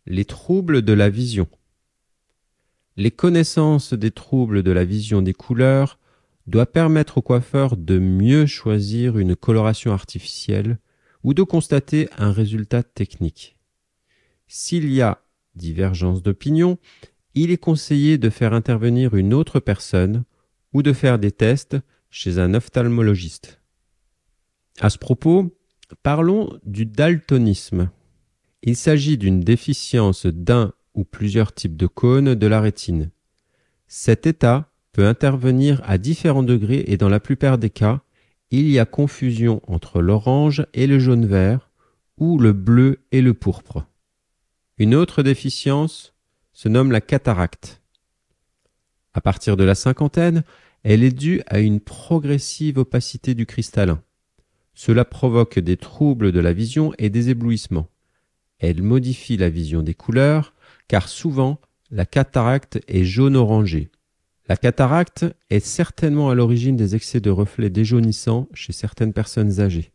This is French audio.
Les troubles de la vision. Les connaissances des troubles de la vision des couleurs doivent permettre au coiffeur de mieux choisir une coloration artificielle ou de constater un résultat technique. S'il y a divergence d'opinion, il est conseillé de faire intervenir une autre personne ou de faire des tests chez un ophtalmologiste. À ce propos, parlons du daltonisme. Il s'agit d'une déficience d'un ou plusieurs types de cônes de la rétine. Cet état peut intervenir à différents degrés et dans la plupart des cas, il y a confusion entre l'orange et le jaune-vert ou le bleu et le pourpre. Une autre déficience se nomme la cataracte. À partir de la cinquantaine, elle est due à une progressive opacité du cristallin. Cela provoque des troubles de la vision et des éblouissements. Elle modifie la vision des couleurs, car souvent la cataracte est jaune-orangé. La cataracte est certainement à l'origine des excès de reflets déjaunissants chez certaines personnes âgées.